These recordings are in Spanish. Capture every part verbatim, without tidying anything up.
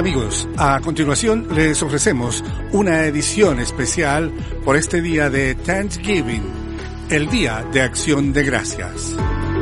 Amigos, a continuación les ofrecemos una edición especial por este día de Thanksgiving, el Día de Acción de Gracias.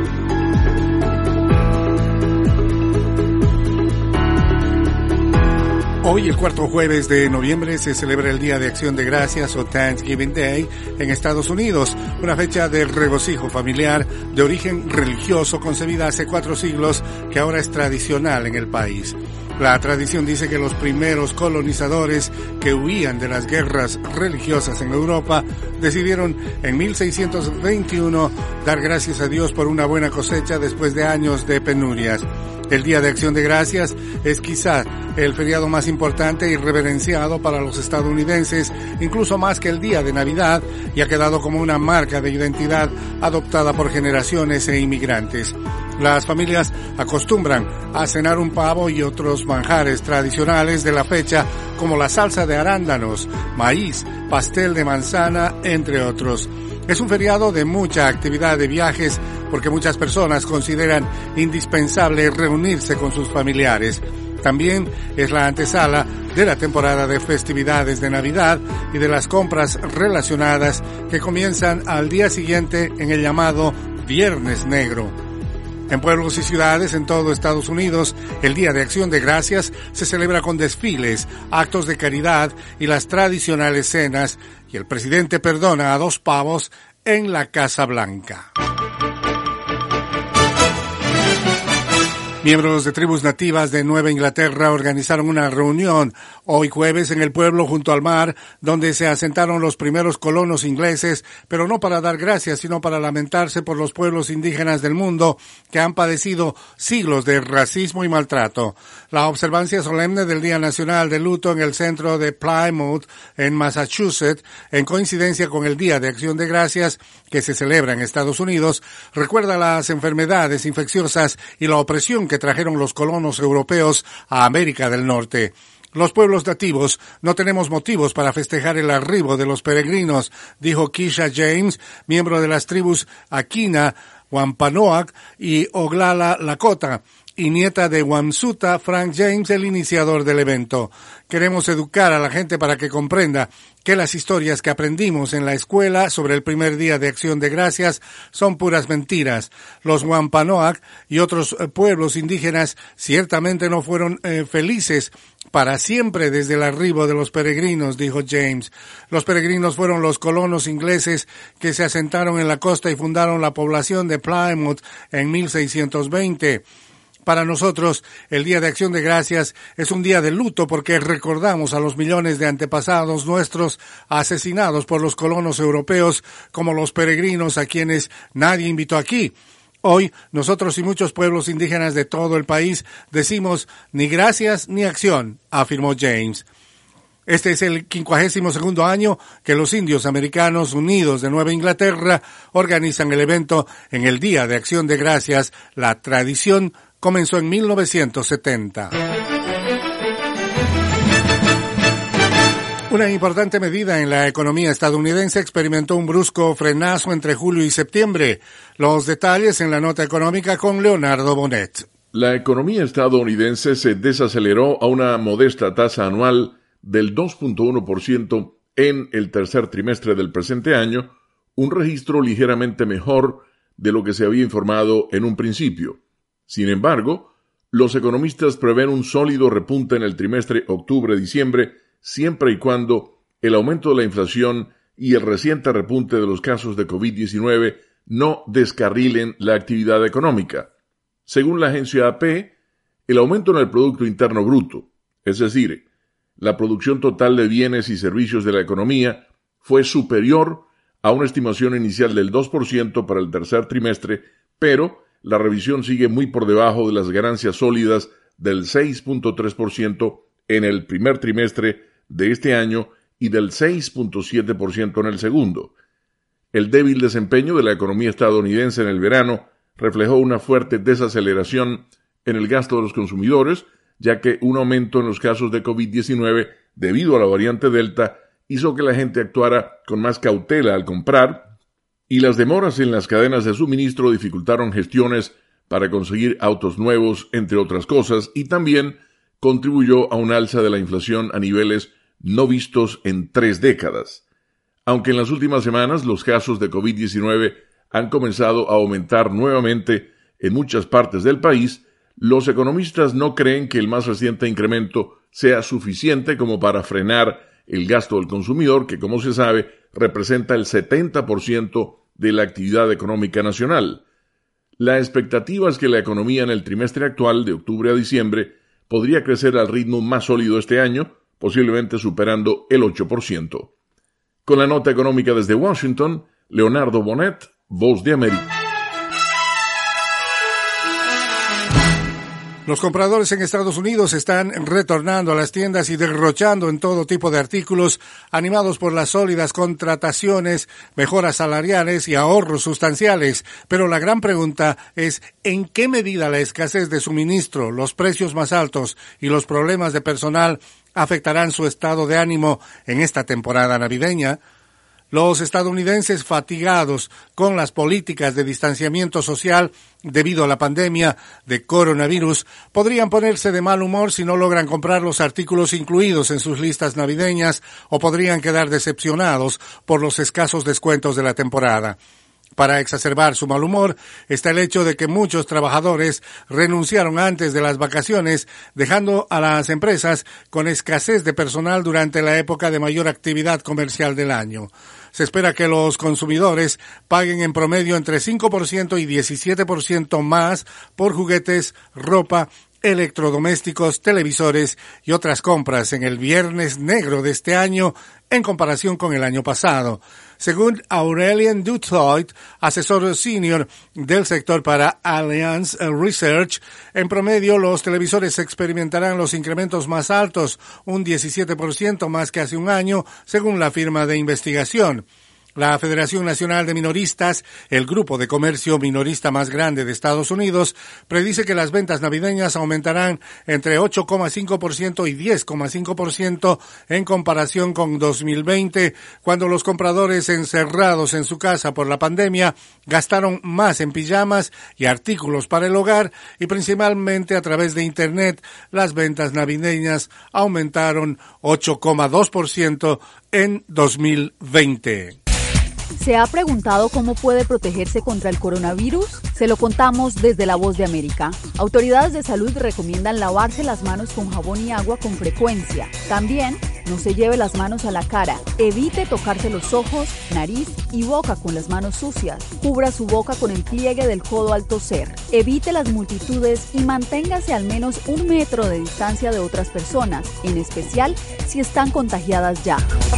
Hoy, el cuarto jueves de noviembre, se celebra el Día de Acción de Gracias o Thanksgiving Day en Estados Unidos, una fecha de regocijo familiar de origen religioso concebida hace cuatro siglos que ahora es tradicional en el país. La tradición dice que los primeros colonizadores que huían de las guerras religiosas en Europa decidieron en mil seiscientos veintiuno dar gracias a Dios por una buena cosecha después de años de penurias. El Día de Acción de Gracias es quizá el feriado más importante y reverenciado para los estadounidenses, incluso más que el Día de Navidad, y ha quedado como una marca de identidad adoptada por generaciones e inmigrantes. Las familias acostumbran a cenar un pavo y otros manjares tradicionales de la fecha, como la salsa de arándanos, maíz, pastel de manzana, entre otros. Es un feriado de mucha actividad de viajes porque muchas personas consideran indispensable reunirse con sus familiares. También es la antesala de la temporada de festividades de Navidad y de las compras relacionadas que comienzan al día siguiente en el llamado Viernes Negro. En pueblos y ciudades en todo Estados Unidos, el Día de Acción de Gracias se celebra con desfiles, actos de caridad y las tradicionales cenas, y el presidente perdona a dos pavos en la Casa Blanca. Miembros de tribus nativas de Nueva Inglaterra organizaron una reunión hoy jueves en el pueblo junto al mar, donde se asentaron los primeros colonos ingleses, pero no para dar gracias, sino para lamentarse por los pueblos indígenas del mundo que han padecido siglos de racismo y maltrato. La observancia solemne del Día Nacional de Luto en el centro de Plymouth, en Massachusetts, en coincidencia con el Día de Acción de Gracias, que se celebra en Estados Unidos, recuerda las enfermedades infecciosas y la opresión que que trajeron los colonos europeos a América del Norte. Los pueblos nativos no tenemos motivos para festejar el arribo de los peregrinos, dijo Keisha James, miembro de las tribus Aquina, Wampanoag y Oglala Lakota, y nieta de Wamsuta, Frank James, el iniciador del evento. Queremos educar a la gente para que comprenda que las historias que aprendimos en la escuela sobre el primer día de Acción de Gracias son puras mentiras. Los Wampanoag y otros pueblos indígenas ciertamente no fueron eh, felices para siempre desde el arribo de los peregrinos, dijo James. Los peregrinos fueron los colonos ingleses que se asentaron en la costa y fundaron la población de Plymouth en mil seiscientos veinte. Para nosotros, el Día de Acción de Gracias es un día de luto porque recordamos a los millones de antepasados nuestros asesinados por los colonos europeos, como los peregrinos a quienes nadie invitó aquí. Hoy, nosotros y muchos pueblos indígenas de todo el país decimos ni gracias ni acción, afirmó James. Este es el quincuagésimo segundo año que los indios americanos unidos de Nueva Inglaterra organizan el evento en el Día de Acción de Gracias. La tradición comenzó en mil novecientos setenta. Una importante medida en la economía estadounidense experimentó un brusco frenazo entre julio y septiembre. Los detalles en la nota económica con Leonardo Bonet. La economía estadounidense se desaceleró a una modesta tasa anual del dos punto uno por ciento en el tercer trimestre del presente año, un registro ligeramente mejor de lo que se había informado en un principio. Sin embargo, los economistas prevén un sólido repunte en el trimestre octubre-diciembre, siempre y cuando el aumento de la inflación y el reciente repunte de los casos de covid diecinueve no descarrilen la actividad económica. Según la agencia A P, el aumento en el Producto Interno Bruto, es decir, la producción total de bienes y servicios de la economía, fue superior a una estimación inicial del dos por ciento para el tercer trimestre, pero la revisión sigue muy por debajo de las ganancias sólidas del seis punto tres por ciento en el primer trimestre de este año y del seis punto siete por ciento en el segundo. El débil desempeño de la economía estadounidense en el verano reflejó una fuerte desaceleración en el gasto de los consumidores, ya que un aumento en los casos de covid diecinueve debido a la variante Delta hizo que la gente actuara con más cautela al comprar, y las demoras en las cadenas de suministro dificultaron gestiones para conseguir autos nuevos, entre otras cosas, y también contribuyó a un alza de la inflación a niveles no vistos en tres décadas. Aunque en las últimas semanas los casos de COVID diecinueve han comenzado a aumentar nuevamente en muchas partes del país, los economistas no creen que el más reciente incremento sea suficiente como para frenar el gasto del consumidor, que, como se sabe, representa el setenta por ciento de la actividad económica nacional. La expectativa es que la economía en el trimestre actual, de octubre a diciembre, podría crecer al ritmo más sólido este año, posiblemente superando el ocho por ciento. Con la nota económica desde Washington, Leonardo Bonet, Voz de América. Los compradores en Estados Unidos están retornando a las tiendas y derrochando en todo tipo de artículos, animados por las sólidas contrataciones, mejoras salariales y ahorros sustanciales. Pero la gran pregunta es, ¿en qué medida la escasez de suministro, los precios más altos y los problemas de personal afectarán su estado de ánimo en esta temporada navideña? Los estadounidenses, fatigados con las políticas de distanciamiento social debido a la pandemia de coronavirus, podrían ponerse de mal humor si no logran comprar los artículos incluidos en sus listas navideñas o podrían quedar decepcionados por los escasos descuentos de la temporada. Para exacerbar su mal humor está el hecho de que muchos trabajadores renunciaron antes de las vacaciones, dejando a las empresas con escasez de personal durante la época de mayor actividad comercial del año. Se espera que los consumidores paguen en promedio entre cinco por ciento y diecisiete por ciento más por juguetes, ropa, electrodomésticos, televisores y otras compras en el Viernes Negro de este año en comparación con el año pasado. Según Aurelien Dutoit, asesor senior del sector para Allianz Research, en promedio los televisores experimentarán los incrementos más altos, un diecisiete por ciento más que hace un año, según la firma de investigación. La Federación Nacional de Minoristas, el grupo de comercio minorista más grande de Estados Unidos, predice que las ventas navideñas aumentarán entre ocho coma cinco por ciento y diez coma cinco por ciento en comparación con dos mil veinte, cuando los compradores encerrados en su casa por la pandemia gastaron más en pijamas y artículos para el hogar y principalmente a través de Internet. Las ventas navideñas aumentaron ocho coma dos por ciento en dos mil veinte. ¿Se ha preguntado cómo puede protegerse contra el coronavirus? Se lo contamos desde La Voz de América. Autoridades de salud recomiendan lavarse las manos con jabón y agua con frecuencia. También, no se lleve las manos a la cara. Evite tocarse los ojos, nariz y boca con las manos sucias. Cubra su boca con el pliegue del codo al toser. Evite las multitudes y manténgase al menos un metro de distancia de otras personas, en especial si están contagiadas ya.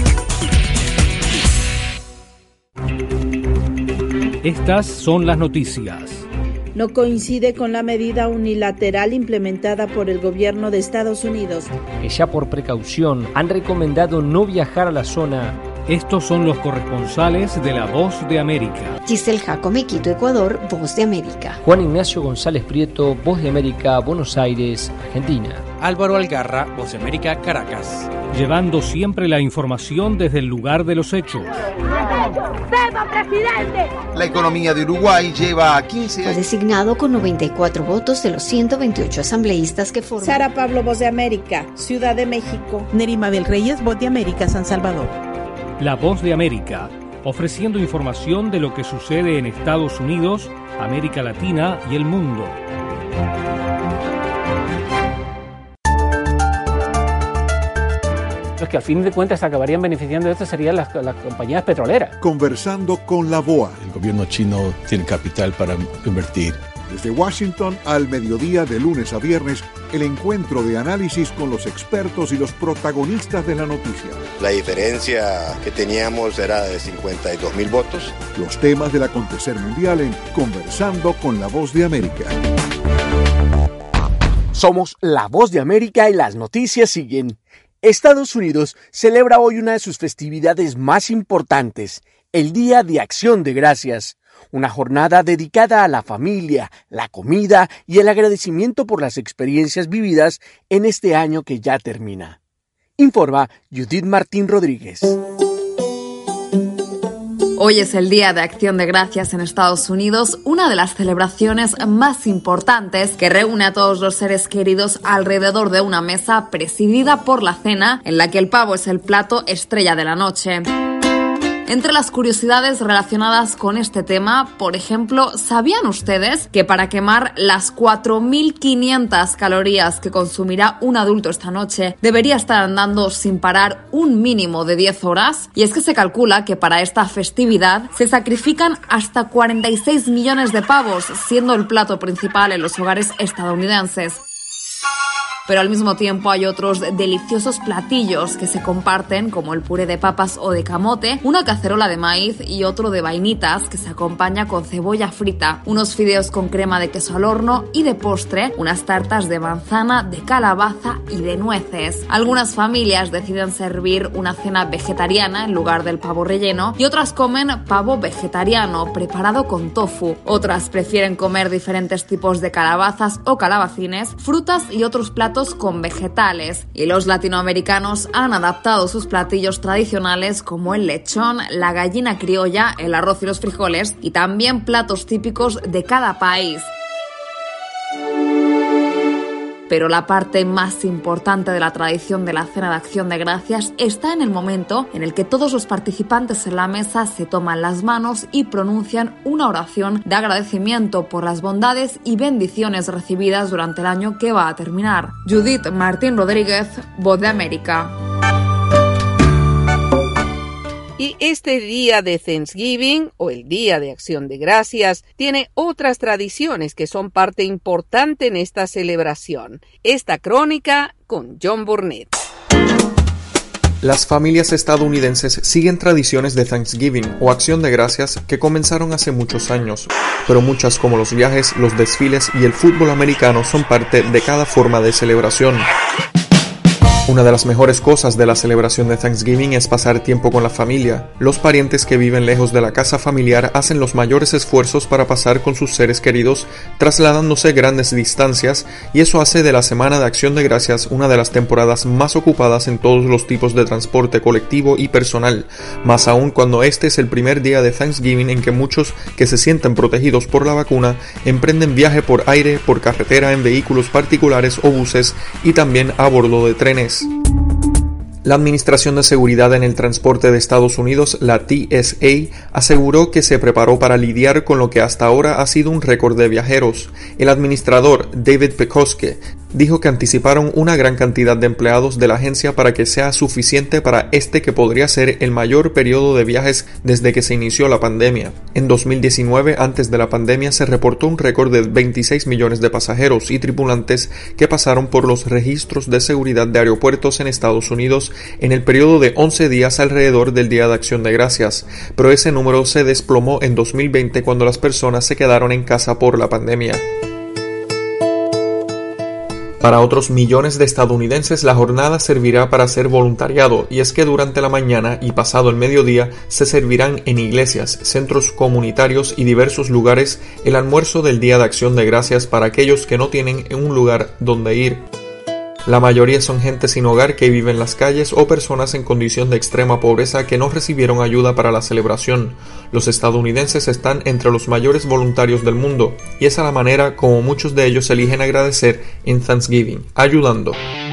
Estas son las noticias. No coincide con la medida unilateral implementada por el gobierno de Estados Unidos, que ya por precaución han recomendado no viajar a la zona. Estos son los corresponsales de La Voz de América. Giselle Jacome, Quito, Ecuador, Voz de América. Juan Ignacio González Prieto, Voz de América, Buenos Aires, Argentina. Álvaro Algarra, Voz de América, Caracas. Llevando siempre la información desde el lugar de los hechos. ¡Viva, presidente! La economía de Uruguay lleva quince años. Fue designado con noventa y cuatro votos de los ciento veintiocho asambleístas que forman. Sara Pablo, Voz de América, Ciudad de México. Nerima Bel Reyes, Voz de América, San Salvador. La Voz de América, ofreciendo información de lo que sucede en Estados Unidos, América Latina y el mundo. Los que al fin de cuentas acabarían beneficiando de esto serían las, las compañías petroleras. Conversando con la B O A. El gobierno chino tiene capital para invertir. Desde Washington al mediodía de lunes a viernes, el encuentro de análisis con los expertos y los protagonistas de la noticia. La diferencia que teníamos era de cincuenta y dos mil votos. Los temas del acontecer mundial en Conversando con la Voz de América. Somos La Voz de América y las noticias siguen. Estados Unidos celebra hoy una de sus festividades más importantes, el Día de Acción de Gracias, una jornada dedicada a la familia, la comida y el agradecimiento por las experiencias vividas en este año que ya termina. Informa Judith Martín Rodríguez. Hoy es el Día de Acción de Gracias en Estados Unidos, una de las celebraciones más importantes que reúne a todos los seres queridos alrededor de una mesa presidida por la cena, en la que el pavo es el plato estrella de la noche. Entre las curiosidades relacionadas con este tema, por ejemplo, ¿sabían ustedes que para quemar las cuatro mil quinientas calorías que consumirá un adulto esta noche debería estar andando sin parar un mínimo de diez horas? Y es que se calcula que para esta festividad se sacrifican hasta cuarenta y seis millones de pavos, siendo el plato principal en los hogares estadounidenses. Pero al mismo tiempo hay otros deliciosos platillos que se comparten, como el puré de papas o de camote, una cacerola de maíz y otro de vainitas que se acompaña con cebolla frita, unos fideos con crema de queso al horno y de postre unas tartas de manzana, de calabaza y de nueces. Algunas familias deciden servir una cena vegetariana en lugar del pavo relleno y otras comen pavo vegetariano preparado con tofu. Otras prefieren comer diferentes tipos de calabazas o calabacines, frutas y otros platos con vegetales, y los latinoamericanos han adaptado sus platillos tradicionales como el lechón, la gallina criolla, el arroz y los frijoles, y también platos típicos de cada país. Pero la parte más importante de la tradición de la Cena de Acción de Gracias está en el momento en el que todos los participantes en la mesa se toman las manos y pronuncian una oración de agradecimiento por las bondades y bendiciones recibidas durante el año que va a terminar. Judith Martín Rodríguez, Voz de América. Y este día de Thanksgiving, o el Día de Acción de Gracias, tiene otras tradiciones que son parte importante en esta celebración. Esta crónica con John Burnett. Las familias estadounidenses siguen tradiciones de Thanksgiving o Acción de Gracias que comenzaron hace muchos años, pero muchas como los viajes, los desfiles y el fútbol americano son parte de cada forma de celebración. Una de las mejores cosas de la celebración de Thanksgiving es pasar tiempo con la familia. Los parientes que viven lejos de la casa familiar hacen los mayores esfuerzos para pasar con sus seres queridos, trasladándose grandes distancias, y eso hace de la Semana de Acción de Gracias una de las temporadas más ocupadas en todos los tipos de transporte colectivo y personal, más aún cuando este es el primer día de Thanksgiving en que muchos que se sienten protegidos por la vacuna emprenden viaje por aire, por carretera, en vehículos particulares o buses y también a bordo de trenes. La Administración de Seguridad en el Transporte de Estados Unidos, la T S A, aseguró que se preparó para lidiar con lo que hasta ahora ha sido un récord de viajeros. El administrador, David Pekoske, dijo que anticiparon una gran cantidad de empleados de la agencia para que sea suficiente para este que podría ser el mayor periodo de viajes desde que se inició la pandemia. En dos mil diecinueve, antes de la pandemia, se reportó un récord de veintiséis millones de pasajeros y tripulantes que pasaron por los registros de seguridad de aeropuertos en Estados Unidos en el periodo de once días alrededor del Día de Acción de Gracias, pero ese número se desplomó en dos mil veinte cuando las personas se quedaron en casa por la pandemia. Para otros millones de estadounidenses la jornada servirá para hacer voluntariado, y es que durante la mañana y pasado el mediodía se servirán en iglesias, centros comunitarios y diversos lugares el almuerzo del Día de Acción de Gracias para aquellos que no tienen un lugar donde ir. La mayoría son gente sin hogar que vive en las calles o personas en condición de extrema pobreza que no recibieron ayuda para la celebración. Los estadounidenses están entre los mayores voluntarios del mundo, y esa es la manera como muchos de ellos eligen agradecer en Thanksgiving, ayudando.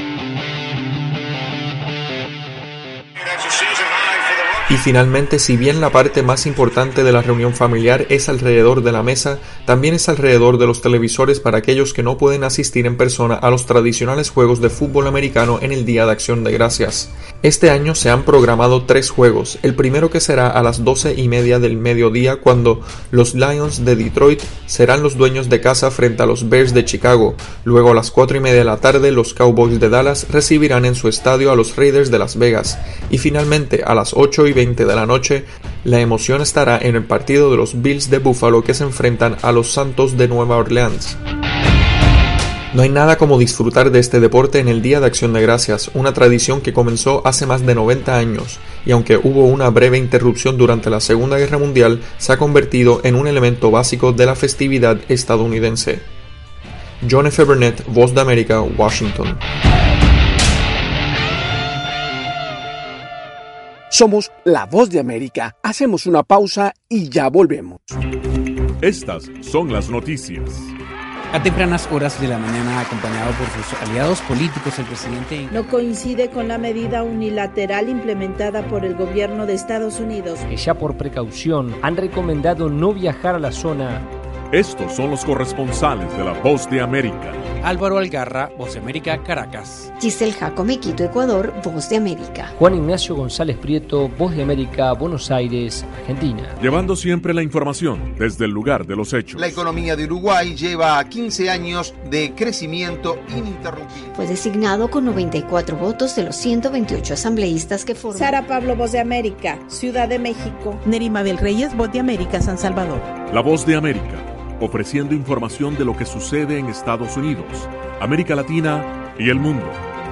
Y finalmente, si bien la parte más importante de la reunión familiar es alrededor de la mesa, también es alrededor de los televisores para aquellos que no pueden asistir en persona a los tradicionales juegos de fútbol americano en el Día de Acción de Gracias. Este año se han programado tres juegos, el primero que será a las doce y media del mediodía cuando los Lions de Detroit serán los dueños de casa frente a los Bears de Chicago. Luego a las cuatro y media de la tarde los Cowboys de Dallas recibirán en su estadio a los Raiders de Las Vegas. Y finalmente a las ocho y veinte de la noche, la emoción estará en el partido de los Bills de Buffalo que se enfrentan a los Santos de Nueva Orleans. No hay nada como disfrutar de este deporte en el Día de Acción de Gracias, una tradición que comenzó hace más de noventa años, y aunque hubo una breve interrupción durante la Segunda Guerra Mundial, se ha convertido en un elemento básico de la festividad estadounidense. John F. Burnett, Voz de América, Washington. Somos La Voz de América. Hacemos una pausa y ya volvemos. Estas son las noticias. A tempranas horas de la mañana, acompañado por sus aliados políticos, el presidente no coincide con la medida unilateral implementada por el gobierno de Estados Unidos, que ya por precaución han recomendado no viajar a la zona. Estos son los corresponsales de La Voz de América. Álvaro Algarra, Voz de América, Caracas. Giselle Jacome, Quito, Ecuador, Voz de América. Juan Ignacio González Prieto, Voz de América, Buenos Aires, Argentina. Llevando siempre la información desde el lugar de los hechos. La economía de Uruguay lleva quince años de crecimiento ininterrumpido. Fue designado con noventa y cuatro votos de los ciento veintiocho asambleístas que forman. Sara Pablo, Voz de América, Ciudad de México. Nerimabel Reyes, Voz de América, San Salvador. La Voz de América, ofreciendo información de lo que sucede en Estados Unidos, América Latina y el mundo.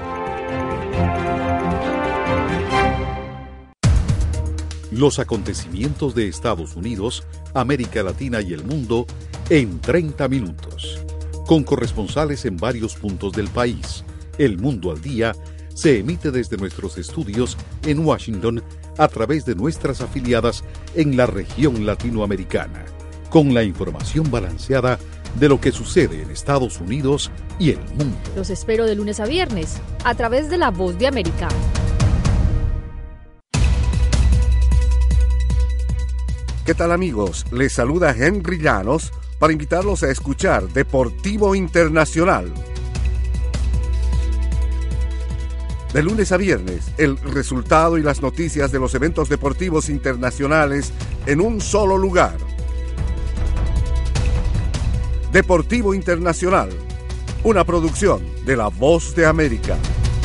Los acontecimientos de Estados Unidos, América Latina y el mundo en treinta minutos. Con corresponsales en varios puntos del país. El Mundo al Día se emite desde nuestros estudios en Washington a través de nuestras afiliadas en la región latinoamericana, con la información balanceada de lo que sucede en Estados Unidos y el mundo. Los espero de lunes a viernes, a través de La Voz de América. ¿Qué tal, amigos? Les saluda Henry Llanos para invitarlos a escuchar Deportivo Internacional. De lunes a viernes, el resultado y las noticias de los eventos deportivos internacionales en un solo lugar. Deportivo Internacional, una producción de La Voz de América.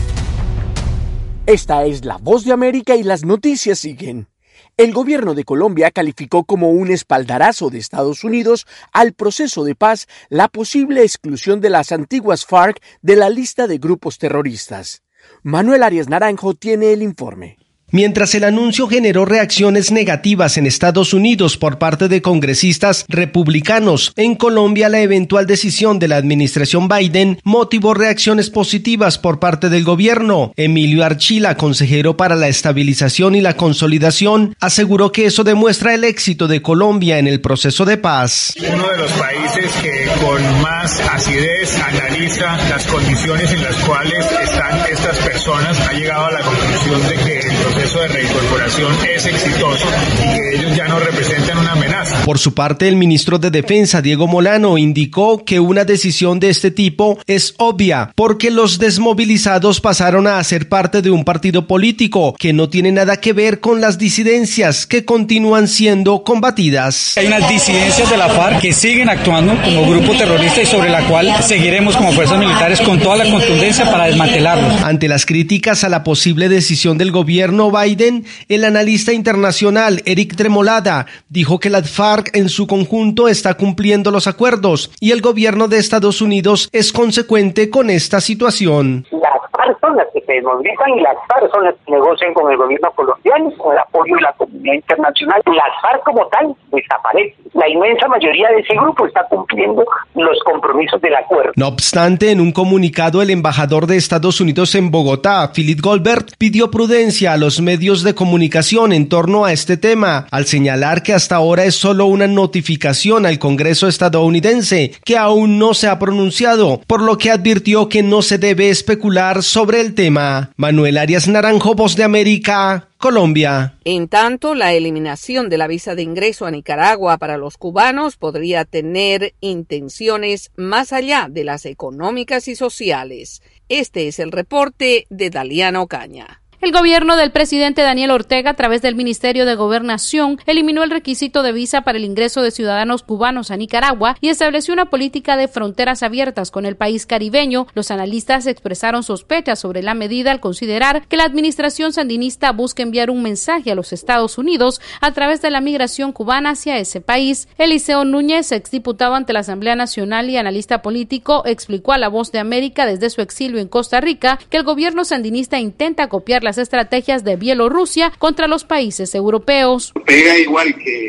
Esta es La Voz de América y las noticias siguen. El gobierno de Colombia calificó como un espaldarazo de Estados Unidos al proceso de paz la posible exclusión de las antiguas FARC de la lista de grupos terroristas. Manuel Arias Naranjo tiene el informe. Mientras el anuncio generó reacciones negativas en Estados Unidos por parte de congresistas republicanos, en Colombia la eventual decisión de la administración Biden motivó reacciones positivas por parte del gobierno. Emilio Archila, consejero para la estabilización y la consolidación, aseguró que eso demuestra el éxito de Colombia en el proceso de paz. Uno de los países que con más acidez analiza las condiciones en las cuales están estas personas ha llegado a la conclusión de que el proceso de reincorporación es exitoso y que ellos ya no representan una amenaza. Por su parte, el ministro de Defensa, Diego Molano, indicó que una decisión de este tipo es obvia porque los desmovilizados pasaron a ser parte de un partido político que no tiene nada que ver con las disidencias que continúan siendo combatidas. Hay unas disidencias de la FARC que siguen actuando como grupo terrorista y sobre la cual seguiremos como fuerzas militares con toda la contundencia para desmantelarlos. Ante las críticas a la posible decisión del gobierno Biden, el analista internacional Eric Tremolada dijo que la FARC en su conjunto está cumpliendo los acuerdos y el gobierno de Estados Unidos es consecuente con esta situación. Las FARC son las que se desmovilizan y las FARC son las que negocian con el gobierno colombiano, con el apoyo de la comunidad internacional. Las FARC como tal desaparecen. La inmensa mayoría de ese grupo está cumpliendo los compromisos del acuerdo. No obstante, en un comunicado, el embajador de Estados Unidos en Bogotá, Philip Goldberg, pidió prudencia a los medios de comunicación en torno a este tema, al señalar que hasta ahora es solo una notificación al Congreso estadounidense, que aún no se ha pronunciado, por lo que advirtió que no se debe especular sobre el tema. Manuel Arias Naranjo, Voz de América, Colombia. En tanto, la eliminación de la visa de ingreso a Nicaragua para los cubanos podría tener intenciones más allá de las económicas y sociales. Este es el reporte de Daliana Ocaña. El gobierno del presidente Daniel Ortega, a través del Ministerio de Gobernación, eliminó el requisito de visa para el ingreso de ciudadanos cubanos a Nicaragua y estableció una política de fronteras abiertas con el país caribeño. Los analistas expresaron sospechas sobre la medida al considerar que la administración sandinista busca enviar un mensaje a los Estados Unidos a través de la migración cubana hacia ese país. Eliseo Núñez, exdiputado ante la Asamblea Nacional y analista político, explicó a La Voz de América desde su exilio en Costa Rica que el gobierno sandinista intenta copiar las estrategias de Bielorrusia contra los países europeos. Pega igual que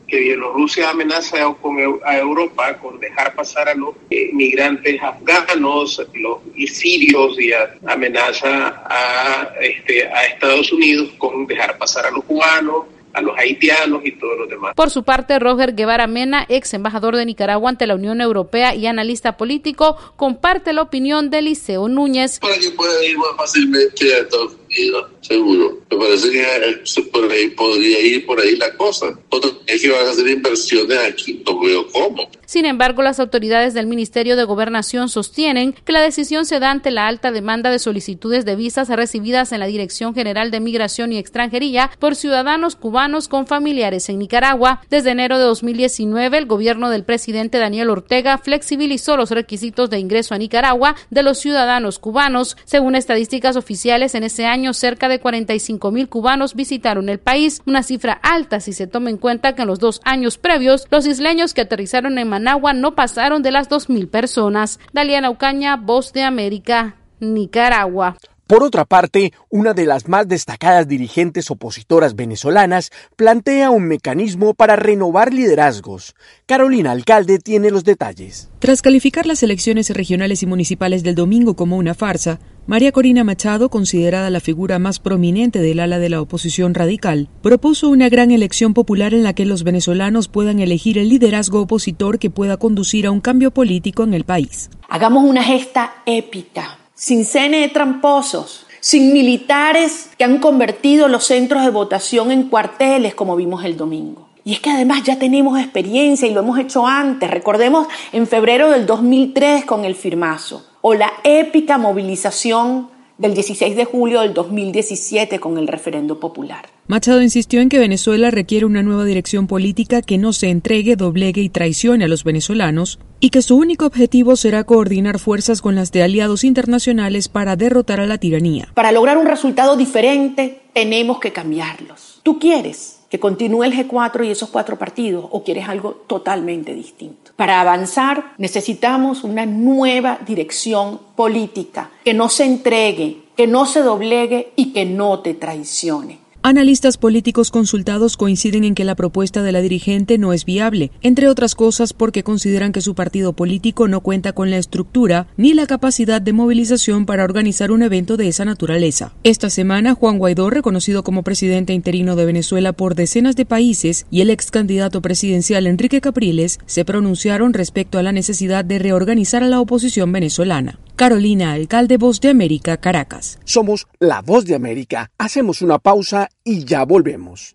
que Bielorrusia amenaza con a Europa con dejar pasar a los eh, migrantes afganos, los y sirios, y a, amenaza a, este, a Estados Unidos con dejar pasar a los cubanos, a los haitianos y todos los demás. Por su parte, Roger Guevara Mena, ex embajador de Nicaragua ante la Unión Europea y analista político, comparte la opinión de Eliseo Núñez. Para que pueda ir más fácilmente a Estados Unidos, seguro. Me parece que por ahí podría ir por ahí la cosa. Otro es que van a hacer inversiones aquí, no veo cómo. Sin embargo, las autoridades del Ministerio de Gobernación sostienen que la decisión se da ante la alta demanda de solicitudes de visas recibidas en la Dirección General de Migración y Extranjería por ciudadanos cubanos con familiares en Nicaragua. Desde enero de dos mil diecinueve, el gobierno del presidente Daniel Ortega flexibilizó los requisitos de ingreso a Nicaragua de los ciudadanos cubanos. Según estadísticas oficiales, en ese año cerca de cuarenta y cinco mil cubanos visitaron el país, una cifra alta si se toma en cuenta que en los dos años previos los isleños que aterrizaron en Managua no pasaron de las dos mil personas. Daliana Ucaña, Voz de América, Nicaragua. Por otra parte, una de las más destacadas dirigentes opositoras venezolanas plantea un mecanismo para renovar liderazgos. Carolina Alcalde tiene los detalles. Tras calificar las elecciones regionales y municipales del domingo como una farsa, María Corina Machado, considerada la figura más prominente del ala de la oposición radical, propuso una gran elección popular en la que los venezolanos puedan elegir el liderazgo opositor que pueda conducir a un cambio político en el país. Hagamos una gesta épica, sin C N E tramposos, sin militares que han convertido los centros de votación en cuarteles como vimos el domingo. Y es que además ya tenemos experiencia y lo hemos hecho antes. Recordemos en febrero del dos mil tres con el firmazo, o la épica movilización del dieciséis de julio del dos mil diecisiete con el referendo popular. Machado insistió en que Venezuela requiere una nueva dirección política que no se entregue, doblegue y traicione a los venezolanos, y que su único objetivo será coordinar fuerzas con las de aliados internacionales para derrotar a la tiranía. Para lograr un resultado diferente, tenemos que cambiarlos. ¿Tú quieres que continúe el G cuatro y esos cuatro partidos o quieres algo totalmente distinto? Para avanzar necesitamos una nueva dirección política que no se entregue, que no se doblegue y que no te traicione. Analistas políticos consultados coinciden en que la propuesta de la dirigente no es viable, entre otras cosas porque consideran que su partido político no cuenta con la estructura ni la capacidad de movilización para organizar un evento de esa naturaleza. Esta semana, Juan Guaidó, reconocido como presidente interino de Venezuela por decenas de países, y el ex candidato presidencial Enrique Capriles se pronunciaron respecto a la necesidad de reorganizar a la oposición venezolana. Carolina Alcalde, Voz de América, Caracas. Somos la Voz de América. Hacemos una pausa y ya volvemos.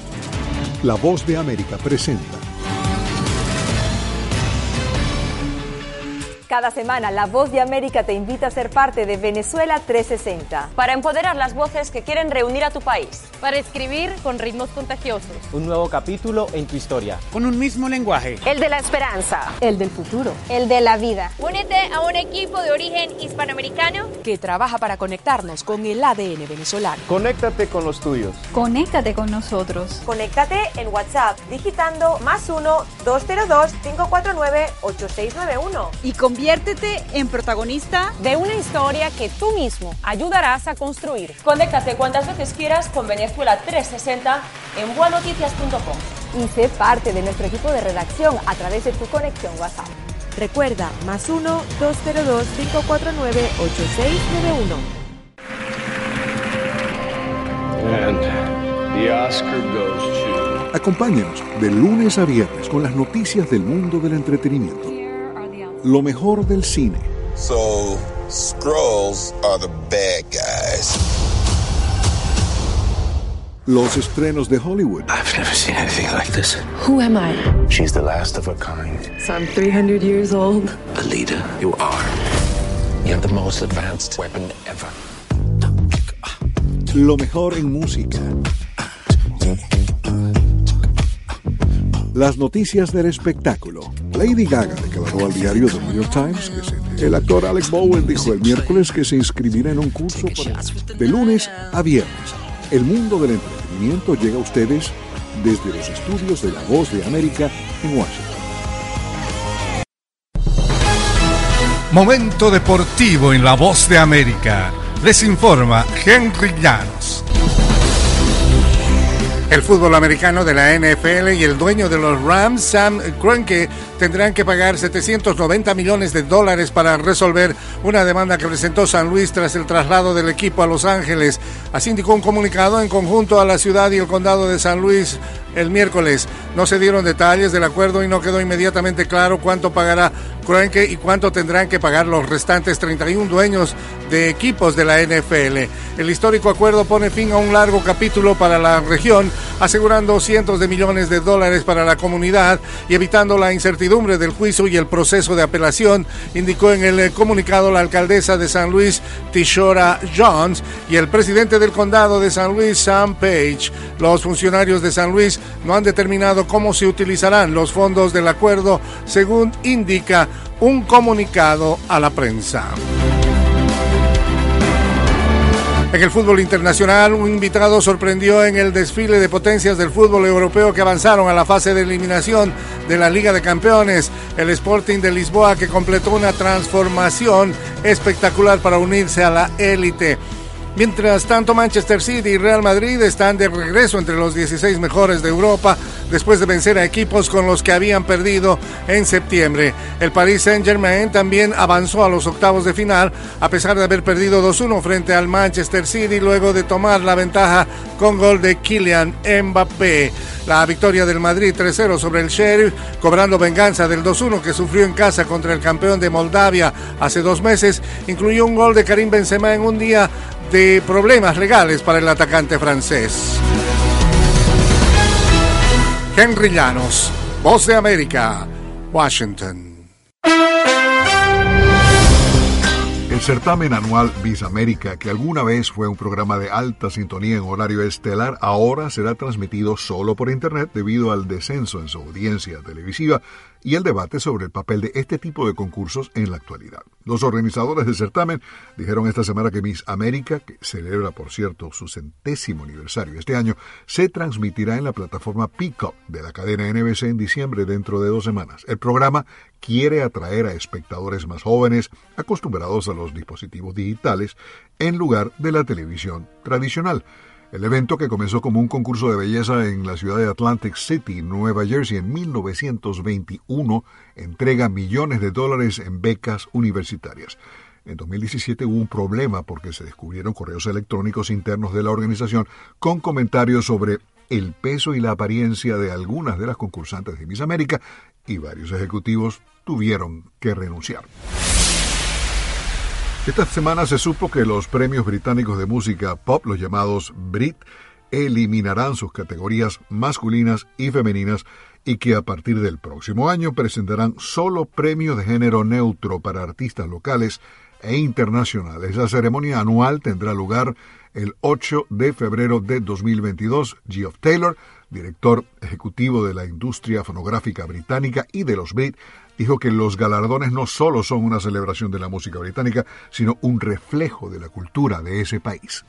La Voz de América presenta. Cada semana, La Voz de América te invita a ser parte de Venezuela trescientos sesenta. Para empoderar las voces que quieren reunir a tu país. Para escribir con ritmos contagiosos. Un nuevo capítulo en tu historia. Con un mismo lenguaje. El de la esperanza. El del futuro. El de la vida. Únete a un equipo de origen hispanoamericano que trabaja para conectarnos con el A D N venezolano. Conéctate con los tuyos. Conéctate con nosotros. Conéctate en WhatsApp digitando más uno, dos cero dos, cinco cuatro nueve, ocho seis nueve uno. Y con Conviértete en protagonista de una historia que tú mismo ayudarás a construir. Conéctate cuantas veces quieras con Venezuela trescientos sesenta en bua noticias punto com. Y sé parte de nuestro equipo de redacción a través de tu conexión WhatsApp. Recuerda, más uno, dos cero dos, cinco cuatro nueve, ocho seis nueve uno. And the Oscar goes to... Acompáñenos de lunes a viernes con las noticias del mundo del entretenimiento. Lo mejor del cine. So, Skrulls are the bad guys. Los estrenos de Hollywood. I've never seen anything like this. Who am I? She's the last of her kind. So I'm three hundred years old. Alita, you are. You have the most advanced weapon ever. Lo mejor en música. Las noticias del espectáculo. Lady Gaga declaró al diario The New York Times que se... El actor Alec Bowen dijo el miércoles que se inscribirá en un curso para... De lunes a viernes, el mundo del entretenimiento llega a ustedes desde los estudios de La Voz de América en Washington. Momento deportivo en La Voz de América. Les informa Henry Llanos. El fútbol americano de la N F L y el dueño de los Rams, Sam Kroenke, tendrán que pagar setecientos noventa millones de dólares para resolver una demanda que presentó San Luis tras el traslado del equipo a Los Ángeles. Así indicó un comunicado en conjunto a la ciudad y el condado de San Luis el miércoles. No se dieron detalles del acuerdo y no quedó inmediatamente claro cuánto pagará Kroenke y cuánto tendrán que pagar los restantes treinta y uno dueños de equipos de la N F L. El histórico acuerdo pone fin a un largo capítulo para la región, asegurando cientos de millones de dólares para la comunidad y evitando la incertidumbre del juicio y el proceso de apelación, indicó en el comunicado la alcaldesa de San Luis, Tishora Jones, y el presidente del condado de San Luis, Sam Page. Los funcionarios de San Luis no han determinado cómo se utilizarán los fondos del acuerdo, según indica un comunicado a la prensa. En el fútbol internacional, un invitado sorprendió en el desfile de potencias del fútbol europeo que avanzaron a la fase de eliminación de la Liga de Campeones. El Sporting de Lisboa, que completó una transformación espectacular para unirse a la élite. Mientras tanto, Manchester City y Real Madrid están de regreso entre los dieciséis mejores de Europa después de vencer a equipos con los que habían perdido en septiembre. El Paris Saint-Germain también avanzó a los octavos de final a pesar de haber perdido dos uno frente al Manchester City luego de tomar la ventaja con gol de Kylian Mbappé. La victoria del Madrid tres cero sobre el Sheriff, cobrando venganza del dos uno que sufrió en casa contra el campeón de Moldavia hace dos meses, incluyó un gol de Karim Benzema en un día de problemas legales para el atacante francés. Henry Llanos, Voz de América, Washington. El certamen anual Vis América, que alguna vez fue un programa de alta sintonía en horario estelar, ahora será transmitido solo por internet debido al descenso en su audiencia televisiva y el debate sobre el papel de este tipo de concursos en la actualidad. Los organizadores del certamen dijeron esta semana que Miss América, que celebra por cierto su centésimo aniversario este año, se transmitirá en la plataforma Peacock de la cadena N B C en diciembre, dentro de dos semanas. El programa quiere atraer a espectadores más jóvenes acostumbrados a los dispositivos digitales en lugar de la televisión tradicional. El evento, que comenzó como un concurso de belleza en la ciudad de Atlantic City, Nueva Jersey, en mil novecientos veintiuno, entrega millones de dólares en becas universitarias. En dos mil diecisiete hubo un problema porque se descubrieron correos electrónicos internos de la organización con comentarios sobre el peso y la apariencia de algunas de las concursantes de Miss América, y varios ejecutivos tuvieron que renunciar. Esta semana se supo que los premios británicos de música pop, los llamados Brit, eliminarán sus categorías masculinas y femeninas y que a partir del próximo año presentarán solo premios de género neutro para artistas locales e internacionales. La ceremonia anual tendrá lugar el ocho de febrero de dos mil veintidós. Geoff Taylor, director ejecutivo de la industria fonográfica británica y de los Brit, dijo que los galardones no solo son una celebración de la música británica, sino un reflejo de la cultura de ese país.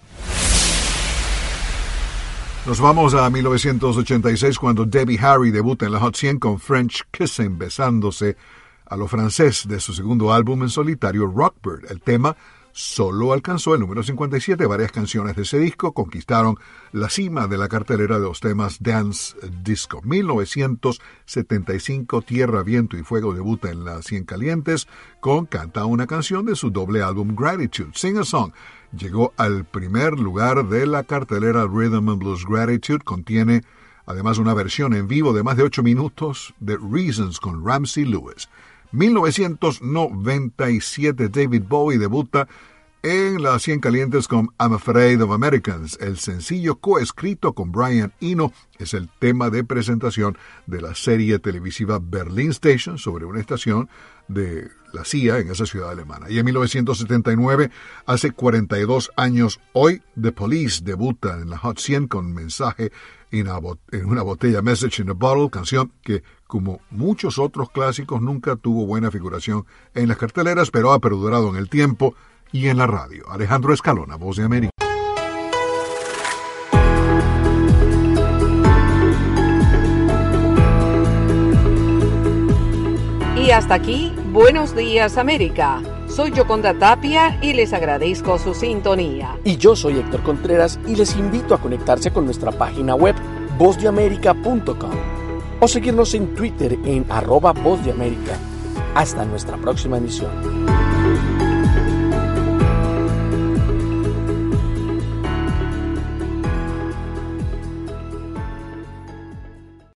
Nos vamos a mil novecientos ochenta y seis, cuando Debbie Harry debuta en la Hot cien con French Kissing, besándose a lo francés, de su segundo álbum en solitario, Rockbird. El tema solo alcanzó el número cincuenta y siete. Varias canciones de ese disco conquistaron la cima de la cartelera de los temas Dance Disco. mil novecientos setenta y cinco, Tierra, Viento y Fuego debuta en las cien calientes con Canta una canción de su doble álbum Gratitude. Sing a Song llegó al primer lugar de la cartelera Rhythm and Blues. Gratitude contiene además una versión en vivo de más de ocho minutos de Reasons con Ramsey Lewis. mil novecientos noventa y siete, David Bowie debuta en las cien calientes con I'm Afraid of Americans. El sencillo coescrito con Brian Eno es el tema de presentación de la serie televisiva Berlin Station, sobre una estación de la C I A en esa ciudad alemana. Y en mil novecientos setenta y nueve, hace cuarenta y dos años hoy, The Police debuta en la Hot cien con Mensaje en una botella, Message in a Bottle, canción que, como muchos otros clásicos, nunca tuvo buena figuración en las carteleras, pero ha perdurado en el tiempo y en la radio. Alejandro Escalona, Voz de América. Y hasta aquí, Buenos Días América. Soy Yoconda Tapia y les agradezco su sintonía. Y yo soy Héctor Contreras y les invito a conectarse con nuestra página web voz de américa punto com o seguirnos en Twitter en arroba Voz de América. Hasta nuestra próxima emisión.